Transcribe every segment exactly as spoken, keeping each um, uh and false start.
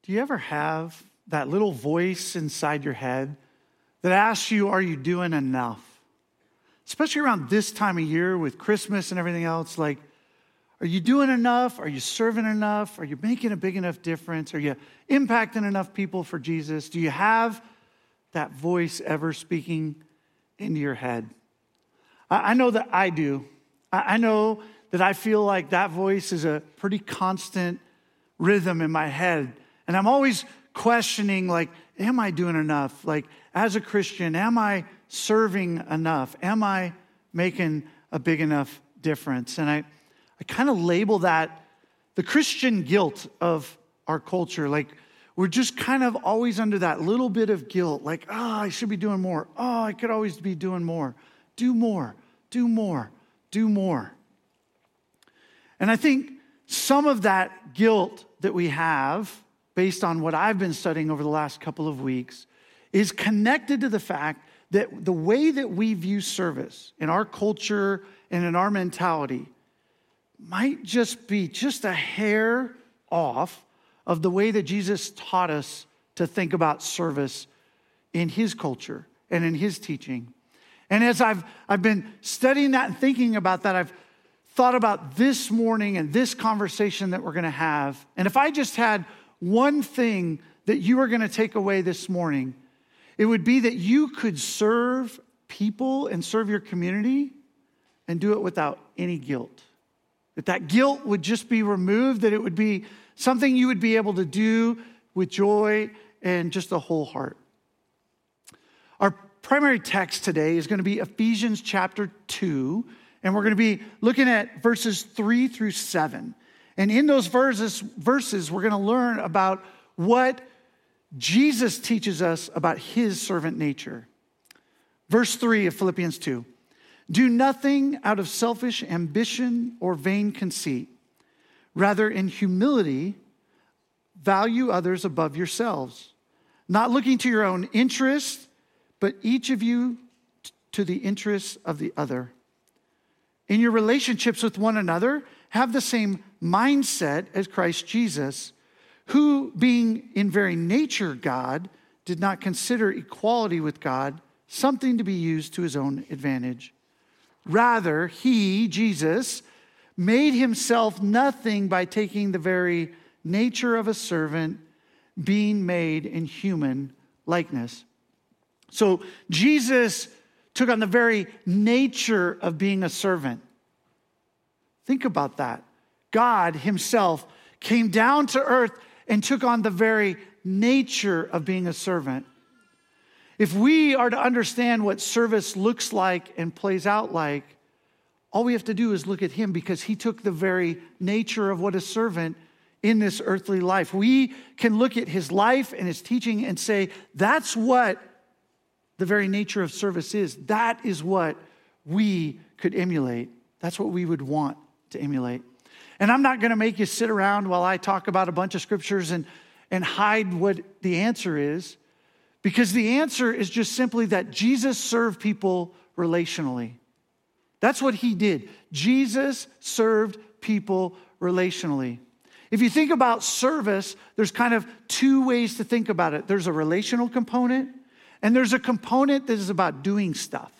Do you ever have that little voice inside your head that asks you, are you doing enough? Especially around this time of year with Christmas and everything else, like, are you doing enough? Are you serving enough? Are you making a big enough difference? Are you impacting enough people for Jesus? Do you have that voice ever speaking into your head? I know that I do. I know that I feel like that voice is a pretty constant rhythm in my head. And I'm always questioning, like, am I doing enough? Like, as a Christian, am I serving enough? Am I making a big enough difference? And I, I kind of label that the Christian guilt of our culture. Like, we're just kind of always under that little bit of guilt. Like, oh, I should be doing more. Oh, I could always be doing more. Do more, do more, do more. And I think some of that guilt that we have, based on what I've been studying over the last couple of weeks, is connected to the fact that the way that we view service in our culture and in our mentality might just be just a hair off of the way that Jesus taught us to think about service in his culture and in his teaching. And as I've, I've been studying that and thinking about that, I've thought about this morning and this conversation that we're going to have. And if I just had one thing that you are going to take away this morning, it would be that you could serve people and serve your community and do it without any guilt. That that guilt would just be removed, that it would be something you would be able to do with joy and just a whole heart. Our primary text today is going to be Ephesians chapter two, and we're going to be looking at verses three through seven. And in those verses, verses, we're going to learn about what Jesus teaches us about his servant nature. Verse three of Philippians two. Do nothing out of selfish ambition or vain conceit. Rather, in humility, value others above yourselves, not looking to your own interest, but each of you to the interests of the other. In your relationships with one another, have the same mindset as Christ Jesus, who, being in very nature God, did not consider equality with God something to be used to his own advantage. Rather, he, Jesus, made himself nothing by taking the very nature of a servant, being made in human likeness. So Jesus took on the very nature of being a servant. Think about that. God himself came down to earth and took on the very nature of being a servant. If we are to understand what service looks like and plays out like, all we have to do is look at him, because he took the very nature of what a servant in this earthly life. We can look at his life and his teaching and say, that's what the very nature of service is. That is what we could emulate. That's what we would want to emulate. And I'm not going to make you sit around while I talk about a bunch of scriptures and, and hide what the answer is, because the answer is just simply that Jesus served people relationally. That's what he did. Jesus served people relationally. If you think about service, there's kind of two ways to think about it. There's a relational component, and there's a component that is about doing stuff.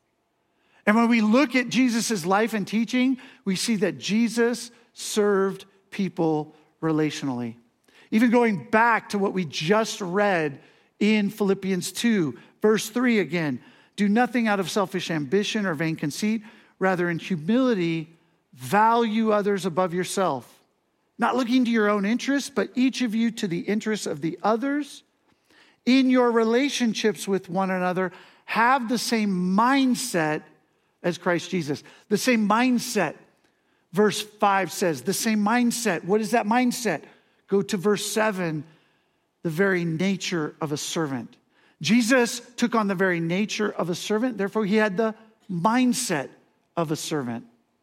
And when we look at Jesus' life and teaching, we see that Jesus served people relationally. Even going back to what we just read in Philippians two, verse three again. Do nothing out of selfish ambition or vain conceit. Rather, in humility, value others above yourself. Not looking to your own interests, but each of you to the interests of the others. In your relationships with one another, have the same mindset as Christ Jesus. The same mindset. Verse five says, the same mindset. What is that mindset? Go to verse seven, the very nature of a servant. Jesus took on the very nature of a servant, therefore he had the mindset of a servant.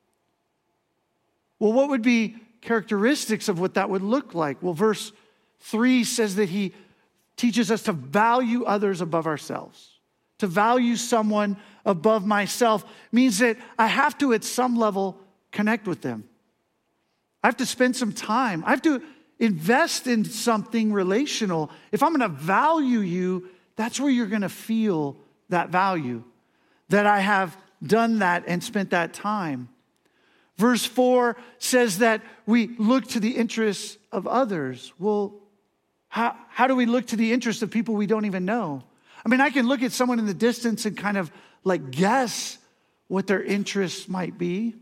Well, what would be characteristics of what that would look like? Well, verse three says that he teaches us to value others above ourselves. To value someone above myself means that I have to, at some level, connect with them. I have to spend some time. I have to invest in something relational, if I'm going to value you, that's where you're going to feel that value, that I have done that and spent that time. Verse four says that we look to the interests of others. Well, how, how do we look to the interests of people we don't even know? I mean, I can look at someone in the distance and kind of like guess what their interests might be.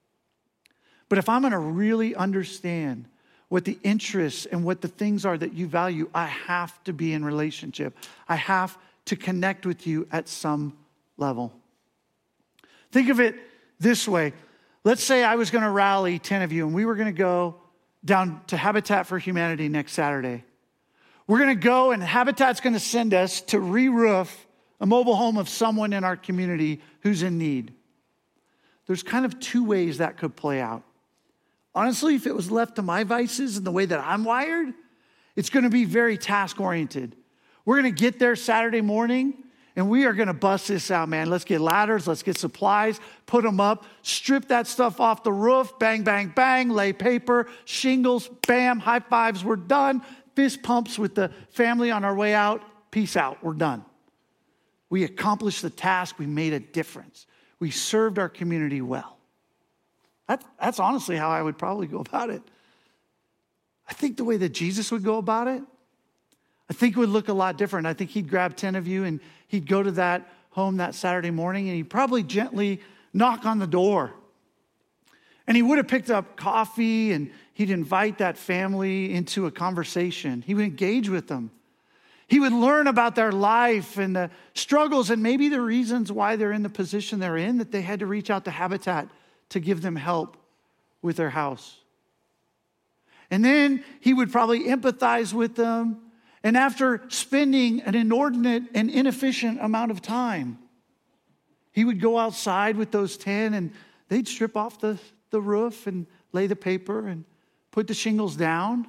But if I'm going to really understand what the interests and what the things are that you value, I have to be in relationship. I have to connect with you at some level. Think of it this way. Let's say I was going to rally ten of you and we were going to go down to Habitat for Humanity next Saturday. We're going to go and Habitat's going to send us to re-roof a mobile home of someone in our community who's in need. There's kind of two ways that could play out. Honestly, if it was left to my vices and the way that I'm wired, it's going to be very task-oriented. We're going to get there Saturday morning, and we are going to bust this out, man. Let's get ladders, let's get supplies, put them up, strip that stuff off the roof, bang, bang, bang, lay paper, shingles, bam, high fives, we're done. Fist pumps with the family on our way out. Peace out, we're done. We accomplished the task, we made a difference. We served our community well. That, that's honestly how I would probably go about it. I think the way that Jesus would go about it, I think it would look a lot different. I think he'd grab ten of you and he'd go to that home that Saturday morning and he'd probably gently knock on the door. And he would have picked up coffee and he'd invite that family into a conversation. He would engage with them. He would learn about their life and the struggles and maybe the reasons why they're in the position they're in, that they had to reach out to Habitat to give them help with their house. And then he would probably empathize with them. And after spending an inordinate and inefficient amount of time, he would go outside with those ten and they'd strip off the, the roof and lay the paper and put the shingles down.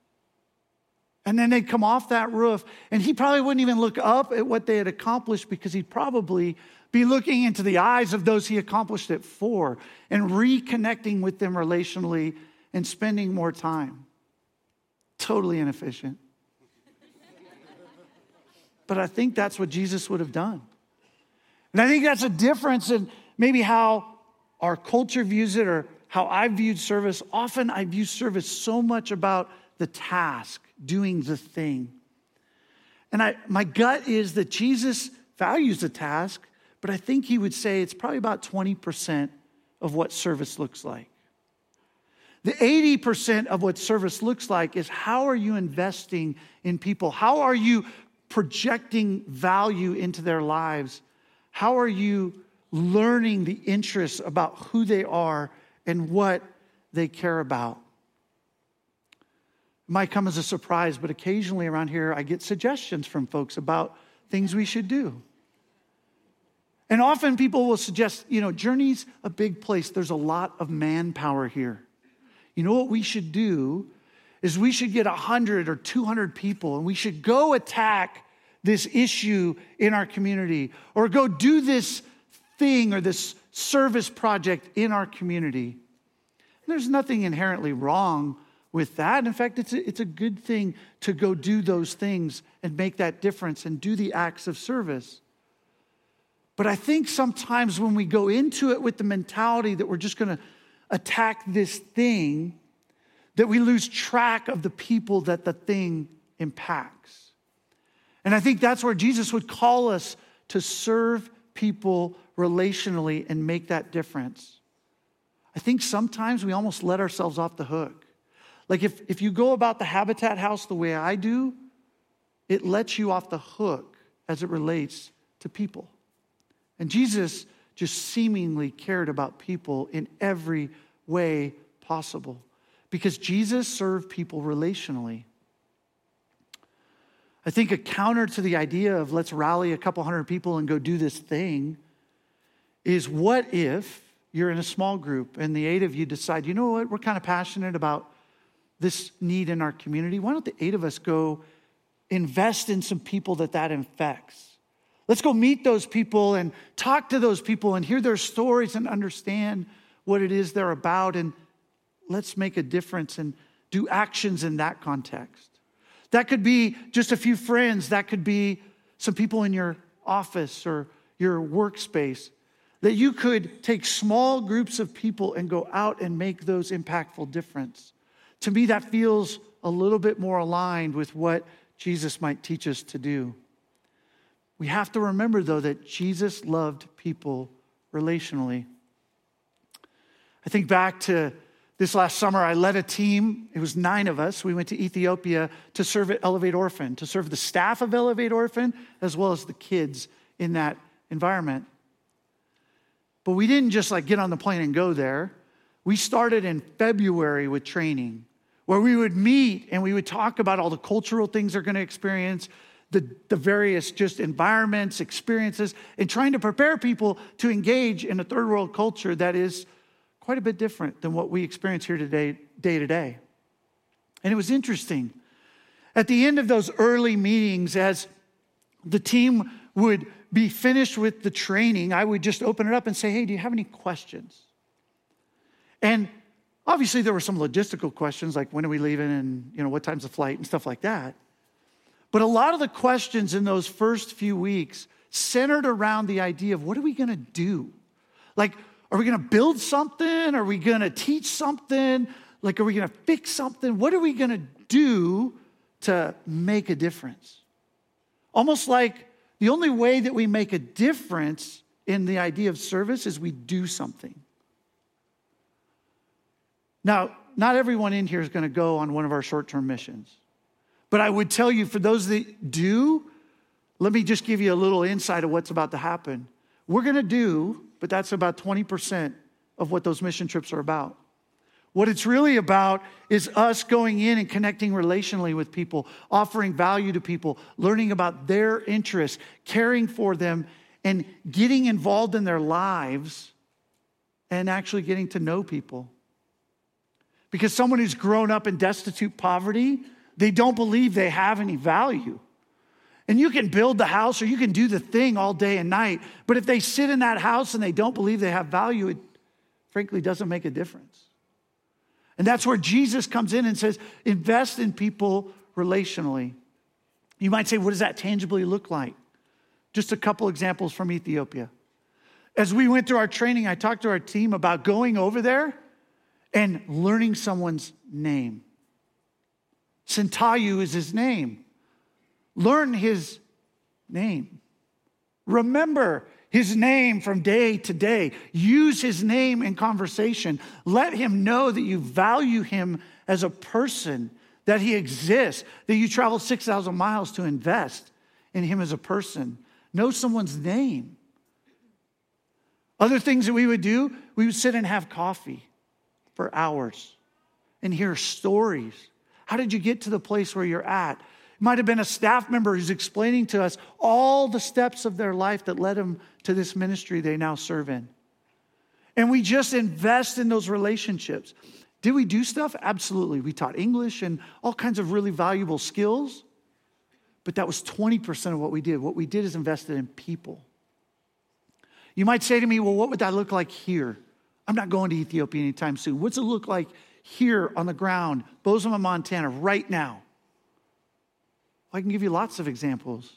And then they'd come off that roof and he probably wouldn't even look up at what they had accomplished because he'd probably be looking into the eyes of those he accomplished it for and reconnecting with them relationally and spending more time. Totally inefficient. But I think that's what Jesus would have done. And I think that's a difference in maybe how our culture views it or how I viewed service. Often I view service so much about the task, doing the thing. And I, my gut is that Jesus values the task, but I think he would say it's probably about twenty percent of what service looks like. The eighty percent of what service looks like is how are you investing in people? How are you projecting value into their lives? How are you learning the interests about who they are and what they care about? It might come as a surprise, but occasionally around here I get suggestions from folks about things we should do. And often people will suggest, you know, Journey's a big place. There's a lot of manpower here. You know what we should do is we should get one hundred or two hundred people and we should go attack this issue in our community or go do this thing or this service project in our community. And there's nothing inherently wrong with that. In fact, it's a, it's a good thing to go do those things and make that difference and do the acts of service. But I think sometimes when we go into it with the mentality that we're just going to attack this thing, that we lose track of the people that the thing impacts. And I think that's where Jesus would call us to serve people relationally and make that difference. I think sometimes we almost let ourselves off the hook. Like if, if you go about the Habitat House the way I do, it lets you off the hook as it relates to people. And Jesus just seemingly cared about people in every way possible because Jesus served people relationally. I think a counter to the idea of let's rally a couple hundred people and go do this thing is what if you're in a small group and the eight of you decide, you know what, we're kind of passionate about this need in our community. Why don't the eight of us go invest in some people that that infects? Let's go meet those people and talk to those people and hear their stories and understand what it is they're about. And let's make a difference and do actions in that context. That could be just a few friends. That could be some people in your office or your workspace. That you could take small groups of people and go out and make those impactful difference. To me, that feels a little bit more aligned with what Jesus might teach us to do. We have to remember, though, that Jesus loved people relationally. I think back to this last summer, I led a team. It was nine of us. We went to Ethiopia to serve at Elevate Orphan, to serve the staff of Elevate Orphan, as well as the kids in that environment. But we didn't just like get on the plane and go there. We started in February with training, where we would meet and we would talk about all the cultural things they're going to experience, the, the various just environments, experiences, and trying to prepare people to engage in a third world culture that is quite a bit different than what we experience here today, day to day. And it was interesting. At the end of those early meetings, as the team would be finished with the training, I would just open it up and say, hey, do you have any questions? And obviously there were some logistical questions like when are we leaving and you know what time's the flight and stuff like that. But a lot of the questions in those first few weeks centered around the idea of what are we going to do? Like, are we going to build something? Are we going to teach something? Like, are we going to fix something? What are we going to do to make a difference? Almost like the only way that we make a difference in the idea of service is we do something. Now, not everyone in here is going to go on one of our short-term missions. But I would tell you, for those that do, let me just give you a little insight of what's about to happen. We're going to do, but that's about twenty percent of what those mission trips are about. What it's really about is us going in and connecting relationally with people, offering value to people, learning about their interests, caring for them, and getting involved in their lives and actually getting to know people. Because someone who's grown up in destitute poverty, they don't believe they have any value. And you can build the house or you can do the thing all day and night, but if they sit in that house and they don't believe they have value, it frankly doesn't make a difference. And that's where Jesus comes in and says, invest in people relationally. You might say, what does that tangibly look like? Just a couple examples from Ethiopia. As we went through our training, I talked to our team about going over there and learning someone's name. Sintayu is his name. Learn his name. Remember his name from day to day. Use his name in conversation. Let him know that you value him as a person, that he exists, that you traveled six thousand miles to invest in him as a person. Know someone's name. Other things that we would do, we would sit and have coffee for hours and hear stories. How did you get to the place where you're at? It might have been a staff member who's explaining to us all the steps of their life that led them to this ministry they now serve in. And we just invest in those relationships. Did we do stuff? Absolutely. We taught English and all kinds of really valuable skills. But that was twenty percent of what we did. What we did is invested in people. You might say to me, well, what would that look like here? I'm not going to Ethiopia anytime soon. What's it look like here on the ground, Bozeman, Montana, right now? I can give you lots of examples.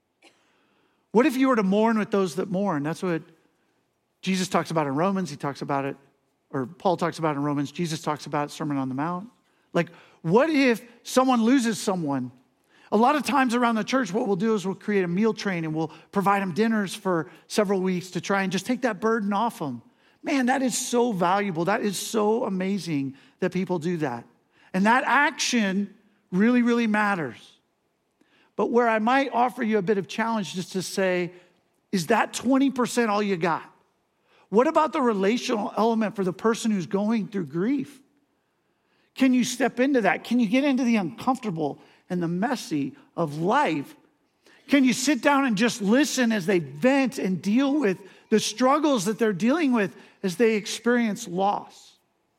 What if you were to mourn with those that mourn? That's what Jesus talks about in Romans. He talks about it, or Paul talks about it in Romans. Jesus talks about it, Sermon on the Mount. Like, what if someone loses someone? A lot of times around the church, what we'll do is we'll create a meal train and we'll provide them dinners for several weeks to try and just take that burden off them. Man, that is so valuable. That is so amazing that people do that. And that action really, really matters. But where I might offer you a bit of challenge just to say, is that twenty percent all you got? What about the relational element for the person who's going through grief? Can you step into that? Can you get into the uncomfortable and the messy of life? Can you sit down and just listen as they vent and deal with the struggles that they're dealing with as they experience loss?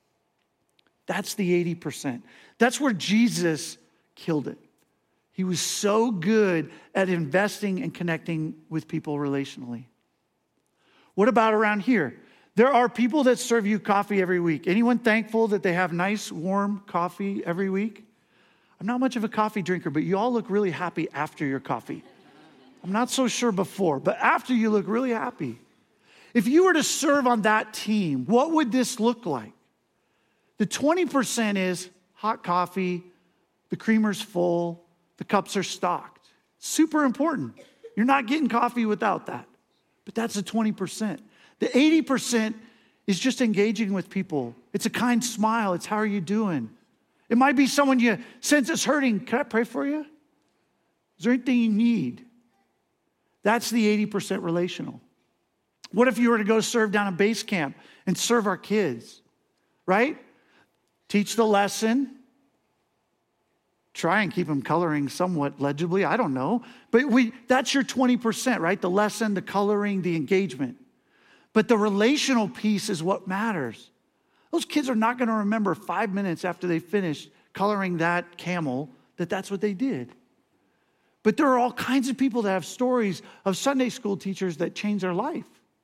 That's the eighty percent. That's where Jesus killed it. He was so good at investing and connecting with people relationally. What about around here? There are people that serve you coffee every week. Anyone thankful that they have nice, warm coffee every week? I'm not much of a coffee drinker, but you all look really happy after your coffee. I'm not so sure before, but after you look really happy. If you were to serve on that team, what would this look like? The twenty percent is hot coffee, the creamer's full, the cups are stocked. Super important. You're not getting coffee without that. But that's the twenty percent. The eighty percent is just engaging with people. It's a kind smile. It's how are you doing? It might be someone you sense is hurting. Can I pray for you? Is there anything you need? That's the eighty percent relational. What if you were to go serve down at base camp and serve our kids, right? Teach the lesson. Try and keep them coloring somewhat legibly. I don't know. But we that's your twenty percent, right? The lesson, the coloring, the engagement. But the relational piece is what matters. Those kids are not going to remember five minutes after they finished coloring that camel that that's what they did. But there are all kinds of people that have stories of Sunday school teachers that changed their life.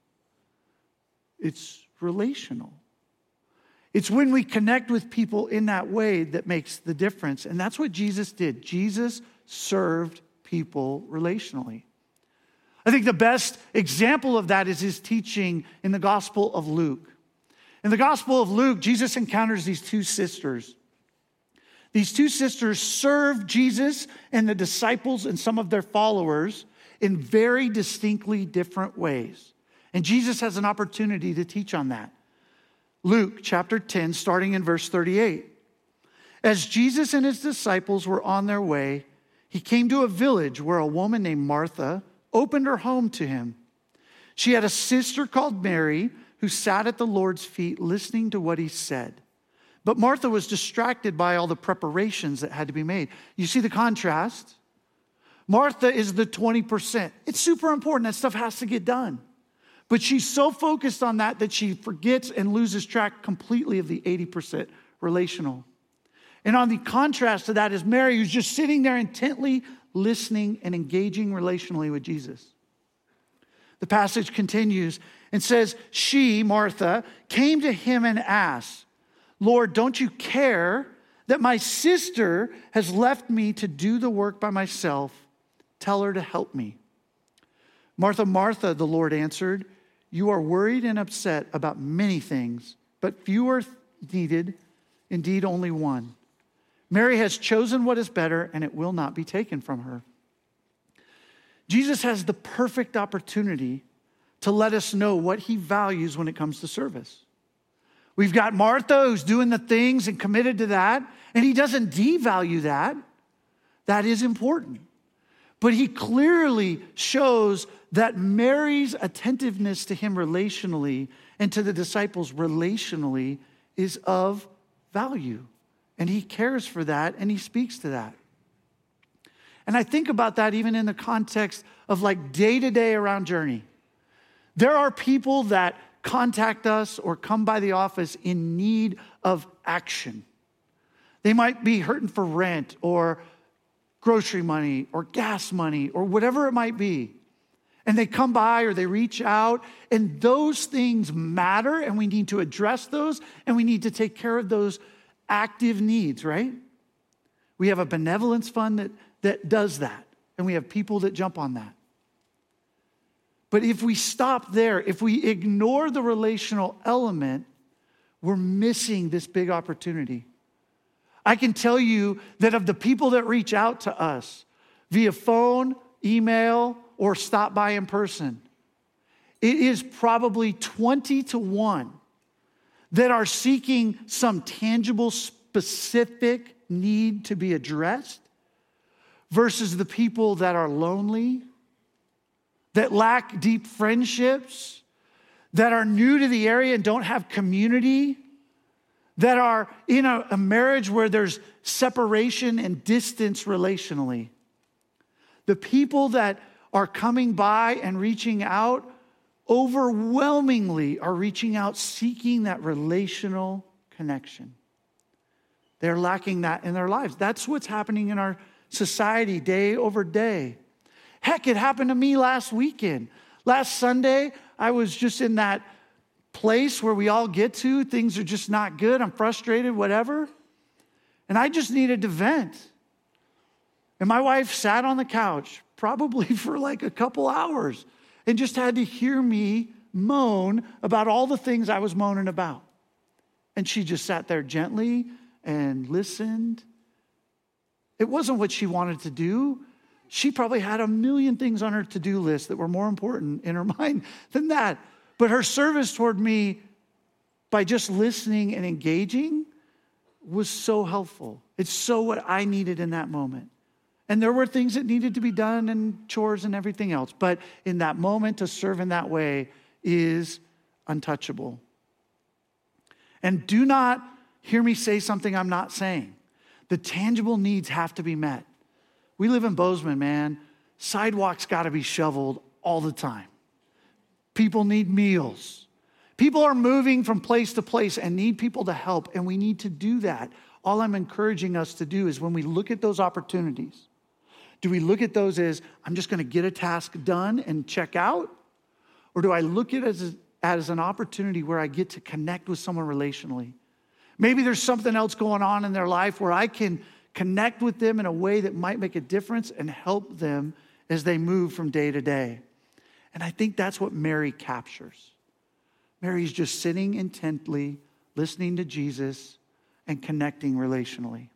It's relational. It's when we connect with people in that way that makes the difference. And that's what Jesus did. Jesus served people relationally. I think the best example of that is his teaching in the Gospel of Luke. In the Gospel of Luke, Jesus encounters these two sisters. These two sisters serve Jesus and the disciples and some of their followers in very distinctly different ways. And Jesus has an opportunity to teach on that. Luke chapter ten, starting in verse thirty-eight. As Jesus and his disciples were on their way, he came to a village where a woman named Martha opened her home to him. She had a sister called Mary who sat at the Lord's feet listening to what he said. But Martha was distracted by all the preparations that had to be made. You see the contrast? Martha is the twenty percent. It's super important. That stuff has to get done. But she's so focused on that that she forgets and loses track completely of the eighty percent relational. And on the contrast to that is Mary, who's just sitting there intently listening and engaging relationally with Jesus. The passage continues and says, she, Martha, came to him and asked, Lord, don't you care that my sister has left me to do the work by myself? Tell her to help me. Martha, Martha, the Lord answered, you are worried and upset about many things, but few are needed, indeed only one. Mary has chosen what is better, and it will not be taken from her. Jesus has the perfect opportunity to let us know what he values when it comes to service. We've got Martha who's doing the things and committed to that, and he doesn't devalue that. That is important. But he clearly shows that Mary's attentiveness to him relationally and to the disciples relationally is of value. And he cares for that and he speaks to that. And I think about that even in the context of like day-to-day around Journey. There are people that contact us or come by the office in need of action. They might be hurting for rent or grocery money or gas money or whatever it might be. And they come by or they reach out, and those things matter, and we need to address those, and we need to take care of those active needs, right? We have a benevolence fund that, that does that, and we have people that jump on that. But if we stop there, if we ignore the relational element, we're missing this big opportunity. I can tell you that of the people that reach out to us via phone, email, or stop by in person, it is probably twenty to one that are seeking some tangible, specific need to be addressed versus the people that are lonely, that lack deep friendships, that are new to the area and don't have community, that are in a, a marriage where there's separation and distance relationally. The people that are coming by and reaching out overwhelmingly are reaching out seeking that relational connection. They're lacking that in their lives. That's what's happening in our society day over day. Heck, it happened to me last weekend. Last Sunday, I was just in that place where we all get to. Things are just not good. I'm frustrated, whatever. And I just needed to vent. And my wife sat on the couch, probably for like a couple hours, and just had to hear me moan about all the things I was moaning about. And she just sat there gently and listened. It wasn't what she wanted to do. She probably had a million things on her to-do list that were more important in her mind than that. But her service toward me by just listening and engaging was so helpful. It's so what I needed in that moment. And there were things that needed to be done and chores and everything else. But in that moment, to serve in that way is untouchable. And do not hear me say something I'm not saying. The tangible needs have to be met. We live in Bozeman, man. Sidewalks got to be shoveled all the time. People need meals. People are moving from place to place and need people to help, and we need to do that. All I'm encouraging us to do is when we look at those opportunities, do we look at those as, I'm just going to get a task done and check out? Or do I look at it as, a, as an opportunity where I get to connect with someone relationally? Maybe there's something else going on in their life where I can connect with them in a way that might make a difference and help them as they move from day to day. And I think that's what Mary captures. Mary's just sitting intently, listening to Jesus, and connecting relationally.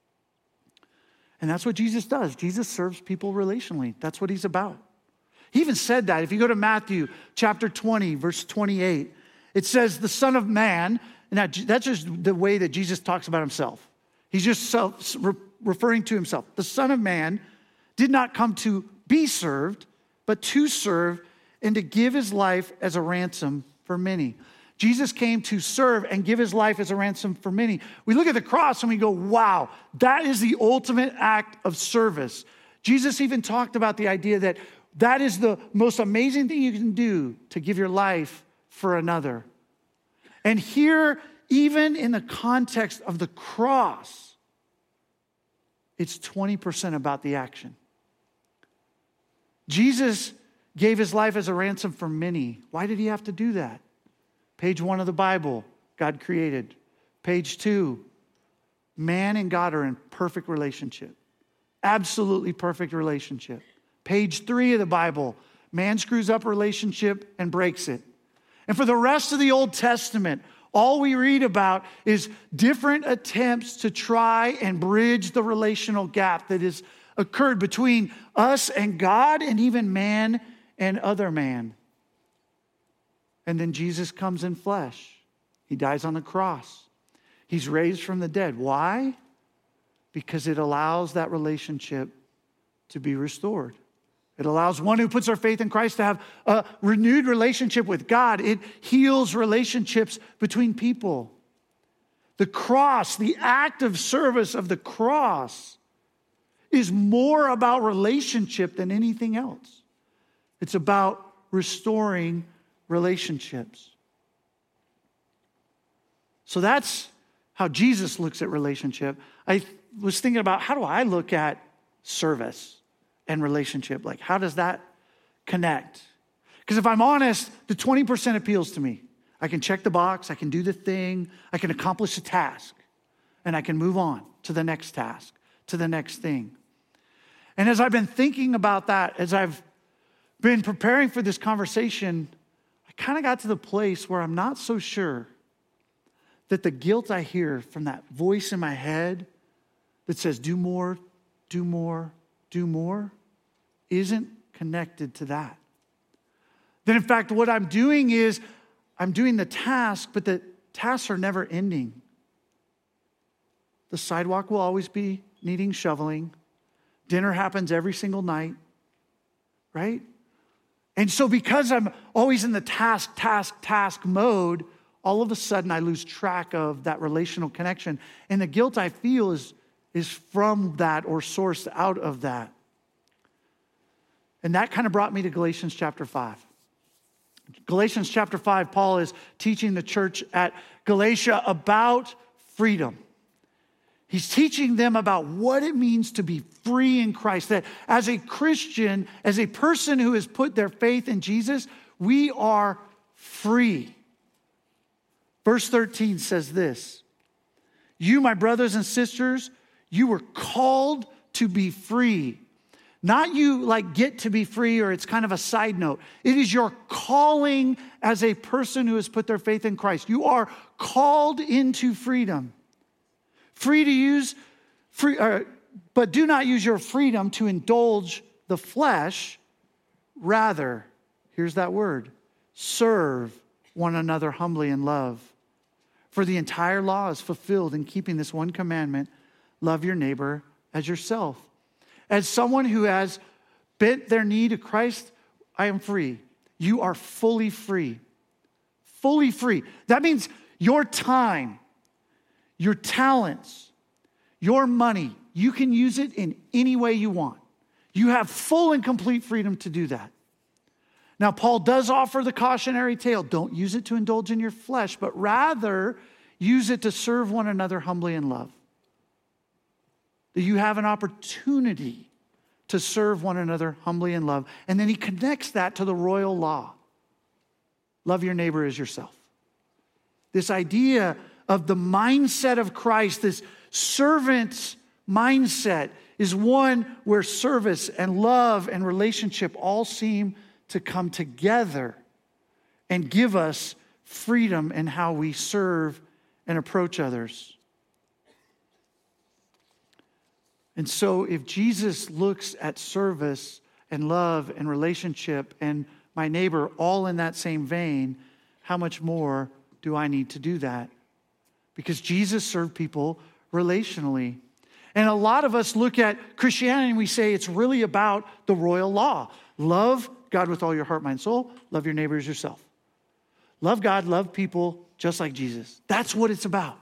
And that's what Jesus does. Jesus serves people relationally. That's what he's about. He even said that. If you go to Matthew chapter twenty, verse twenty-eight, it says the Son of Man, and that, that's just the way that Jesus talks about himself. He's just self, re, referring to himself. The Son of Man did not come to be served, but to serve and to give his life as a ransom for many. Jesus came to serve and give his life as a ransom for many. We look at the cross and we go, wow, that is the ultimate act of service. Jesus even talked about the idea that that is the most amazing thing you can do, to give your life for another. And here, even in the context of the cross, it's twenty percent about the action. Jesus gave his life as a ransom for many. Why did he have to do that? Page one of the Bible, God created. Page two, man and God are in perfect relationship. Absolutely perfect relationship. Page three of the Bible, man screws up a relationship and breaks it. And for the rest of the Old Testament, all we read about is different attempts to try and bridge the relational gap that has occurred between us and God, and even man and other man. And then Jesus comes in flesh. He dies on the cross. He's raised from the dead. Why? Because it allows that relationship to be restored. It allows one who puts their faith in Christ to have a renewed relationship with God. It heals relationships between people. The cross, the act of service of the cross, is more about relationship than anything else. It's about restoring relationships. So that's how Jesus looks at relationship. I was thinking about, how do I look at service and relationship? Like, how does that connect? Because if I'm honest, the twenty percent appeals to me. I can check the box, I can do the thing, I can accomplish a task, and I can move on to the next task, to the next thing. And as I've been thinking about that, as I've been preparing for this conversation, I kind of got to the place where I'm not so sure that the guilt I hear from that voice in my head that says, do more, do more, do more, isn't connected to that. That in fact, what I'm doing is I'm doing the task, but the tasks are never ending. The sidewalk will always be needing shoveling. Dinner happens every single night, right? And so because I'm always in the task, task, task mode, all of a sudden I lose track of that relational connection. And the guilt I feel is, is from that or sourced out of that. And that kind of brought me to Galatians chapter five. Galatians chapter five, Paul is teaching the church at Galatia about freedom. He's teaching them about what it means to be free in Christ. That as a Christian, as a person who has put their faith in Jesus, we are free. Verse thirteen says this, you, my brothers and sisters, you were called to be free. Not you like get to be free or it's kind of a side note. It is your calling as a person who has put their faith in Christ. You are called into freedom. Free to use, free, uh, but do not use your freedom to indulge the flesh. Rather, here's that word, serve one another humbly in love. For the entire law is fulfilled in keeping this one commandment, love your neighbor as yourself. As someone who has bent their knee to Christ, I am free. You are fully free. Fully free. That means your time, your talents, your money, you can use it in any way you want. You have full and complete freedom to do that. Now, Paul does offer the cautionary tale. Don't use it to indulge in your flesh, but rather use it to serve one another humbly in love. That you have an opportunity to serve one another humbly in love. And then he connects that to the royal law. Love your neighbor as yourself. This idea of the mindset of Christ, this servant's mindset, is one where service and love and relationship all seem to come together and give us freedom in how we serve and approach others. And so if Jesus looks at service and love and relationship and my neighbor all in that same vein, how much more do I need to do that? Because Jesus served people relationally. And a lot of us look at Christianity and we say it's really about the royal law. Love God with all your heart, mind, soul. Love your neighbor as yourself. Love God, love people just like Jesus. That's what it's about.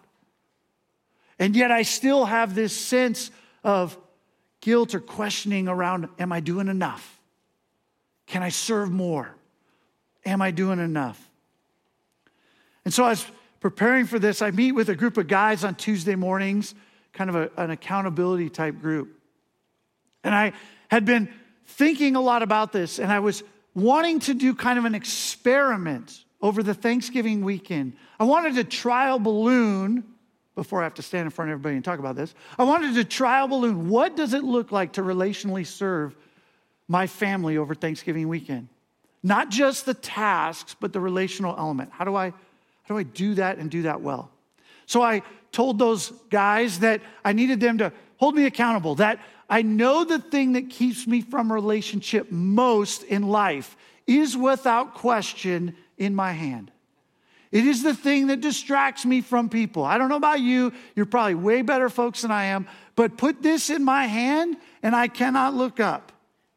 And yet I still have this sense of guilt or questioning around, am I doing enough? Can I serve more? Am I doing enough? And so I was preparing for this. I meet with a group of guys on Tuesday mornings, kind of a, an accountability type group. And I had been thinking a lot about this, and I was wanting to do kind of an experiment over the Thanksgiving weekend. I wanted to trial balloon, before I have to stand in front of everybody and talk about this, I wanted to trial balloon, what does it look like to relationally serve my family over Thanksgiving weekend? Not just the tasks, but the relational element. How do I, how do I do that and do that well? So I told those guys that I needed them to hold me accountable, that I know the thing that keeps me from relationship most in life is without question in my hand. It is the thing that distracts me from people. I don't know about you. You're probably way better folks than I am. But put this in my hand and I cannot look up.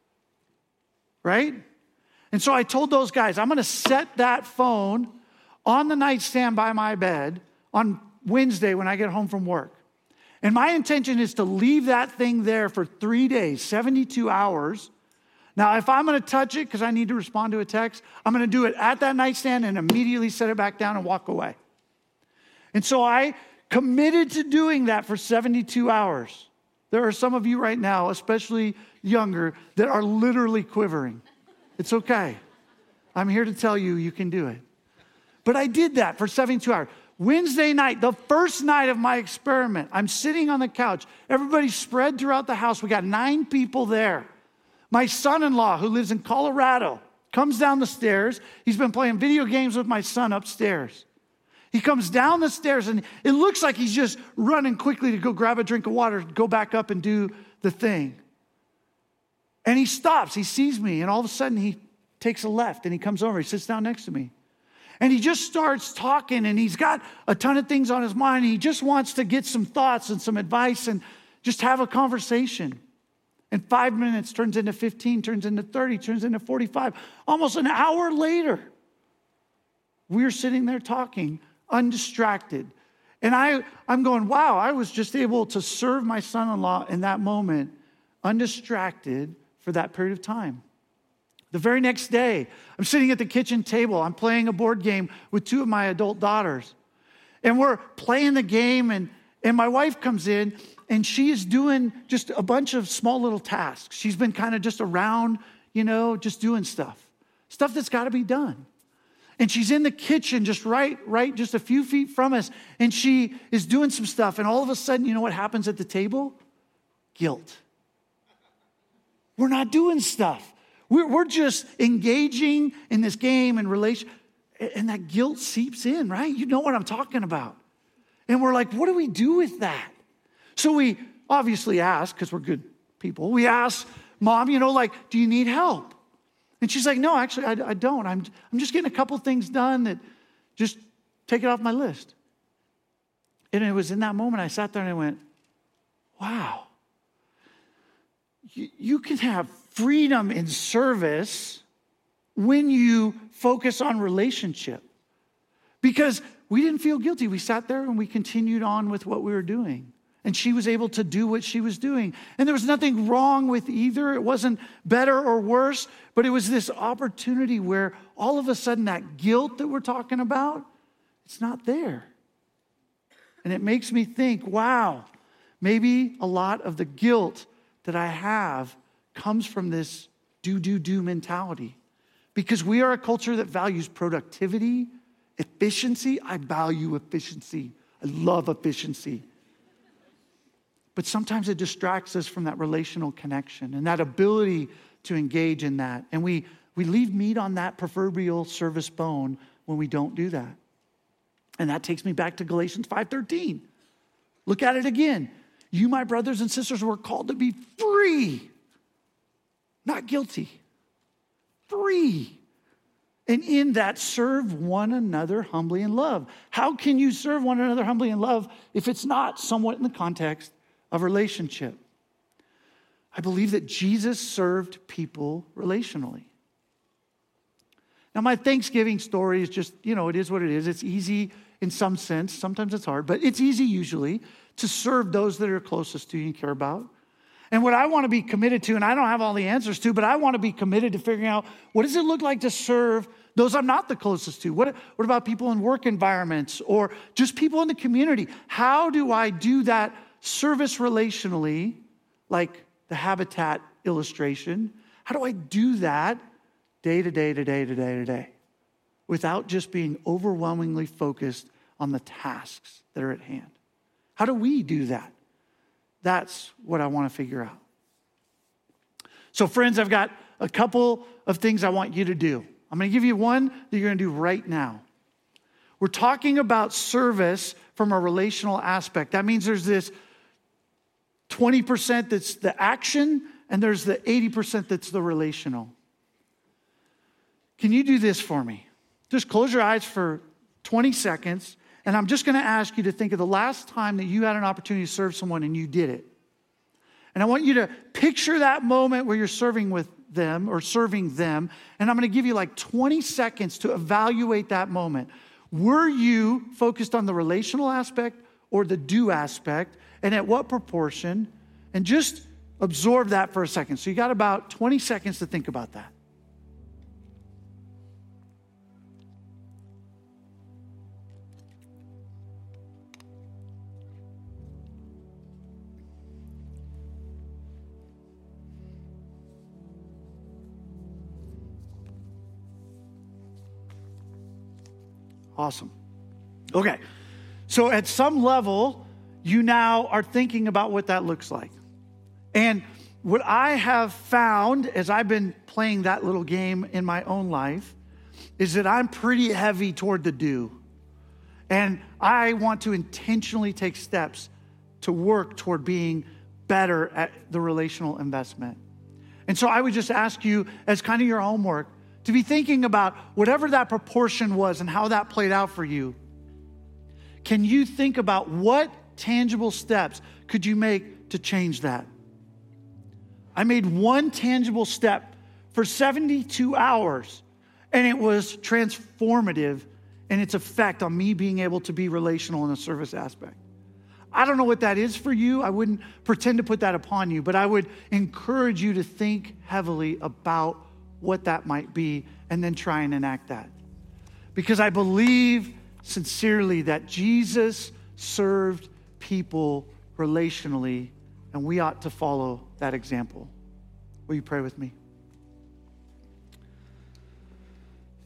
Right? And so I told those guys, I'm going to set that phone on the nightstand by my bed on Wednesday when I get home from work. And my intention is to leave that thing there for three days, seventy-two hours. Now, if I'm going to touch it because I need to respond to a text, I'm going to do it at that nightstand and immediately set it back down and walk away. And so I committed to doing that for seventy-two hours. There are some of you right now, especially younger, that are literally quivering. It's okay. I'm here to tell you, you can do it. But I did that for seventy-two hours. Wednesday night, the first night of my experiment, I'm sitting on the couch. Everybody's spread throughout the house. We got nine people there. My son-in-law, who lives in Colorado, comes down the stairs. He's been playing video games with my son upstairs. He comes down the stairs, and it looks like he's just running quickly to go grab a drink of water, go back up and do the thing. And he stops. He sees me, and all of a sudden, he takes a left, and he comes over. He sits down next to me. And he just starts talking, and he's got a ton of things on his mind. He just wants to get some thoughts and some advice and just have a conversation. And five minutes turns into fifteen, turns into thirty, turns into forty-five. Almost an hour later, we're sitting there talking, undistracted. And I, I'm going, wow, I was just able to serve my son-in-law in that moment, undistracted for that period of time. The very next day, I'm sitting at the kitchen table. I'm playing a board game with two of my adult daughters. And we're playing the game, and, and my wife comes in, and she is doing just a bunch of small little tasks. She's been kind of just around, you know, just doing stuff. Stuff that's got to be done. And she's in the kitchen just right, right, just a few feet from us. And she is doing some stuff. And all of a sudden, you know what happens at the table? Guilt. We're not doing stuff. We're, we're just engaging in this game and relation. And that guilt seeps in, right? You know what I'm talking about. And we're like, what do we do with that? So we obviously ask, because we're good people, we ask mom, you know, like, do you need help? And she's like, no, actually, I, I don't. I'm, I'm just getting a couple things done that just take it off my list. And it was in that moment I sat there and I went, wow. You, you can have freedom in service when you focus on relationship. Because we didn't feel guilty. We sat there and we continued on with what we were doing. And she was able to do what she was doing. And there was nothing wrong with either. It wasn't better or worse, but it was this opportunity where all of a sudden that guilt that we're talking about, it's not there. And it makes me think, wow, maybe a lot of the guilt that I have comes from this do, do, do mentality. Because we are a culture that values productivity, efficiency. I value efficiency. I love efficiency. But sometimes it distracts us from that relational connection and that ability to engage in that. And we, we leave meat on that proverbial service bone when we don't do that. And that takes me back to Galatians five thirteen. Look at it again. You, my brothers and sisters, were called to be free, not guilty. Free. And in that, serve one another humbly in love. How can you serve one another humbly in love if it's not somewhat in the context of relationship? I believe that Jesus served people relationally. Now, my Thanksgiving story is just, you know, it is what it is. It's easy in some sense. Sometimes it's hard, but it's easy usually to serve those that are closest to you and care about. And what I want to be committed to, and I don't have all the answers to, but I want to be committed to figuring out what does it look like to serve those I'm not the closest to? What, what about people in work environments or just people in the community? How do I do that service relationally, like the Habitat illustration? How do I do that day to day to day to day to day without just being overwhelmingly focused on the tasks that are at hand? How do we do that? That's what I want to figure out. So friends, I've got a couple of things I want you to do. I'm going to give you one that you're going to do right now. We're talking about service from a relational aspect. That means there's this twenty percent that's the action, and there's the eighty percent that's the relational. Can you do this for me? Just close your eyes for twenty seconds, and I'm just going to ask you to think of the last time that you had an opportunity to serve someone and you did it. And I want you to picture that moment where you're serving with them or serving them, and I'm going to give you like twenty seconds to evaluate that moment. Were you focused on the relational aspect or the do aspect, and at what proportion? And just absorb that for a second. So you got about twenty seconds to think about that. Awesome. Okay. So at some level, you now are thinking about what that looks like. And what I have found as I've been playing that little game in my own life is that I'm pretty heavy toward the do. And I want to intentionally take steps to work toward being better at the relational investment. And so I would just ask you, as kind of your homework, to be thinking about whatever that proportion was and how that played out for you. Can you think about what tangible steps could you make to change that? I made one tangible step for seventy-two hours, and it was transformative in its effect on me being able to be relational in a service aspect. I don't know what that is for you. I wouldn't pretend to put that upon you, but I would encourage you to think heavily about what that might be, and then try and enact that. Because I believe sincerely that Jesus served people relationally, and we ought to follow that example. Will you pray with me?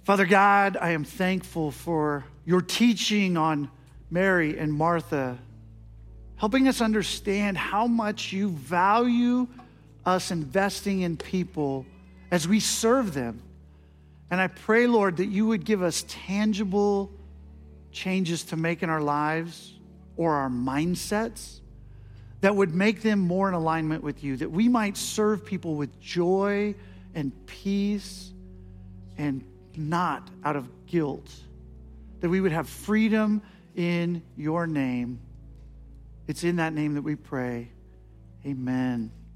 Father God, I am thankful for your teaching on Mary and Martha, helping us understand how much you value us investing in people as we serve them. And I pray, Lord, that you would give us tangible changes to make in our lives or our mindsets that would make them more in alignment with you, that we might serve people with joy and peace and not out of guilt, that we would have freedom in your name. It's in that name that we pray. Amen.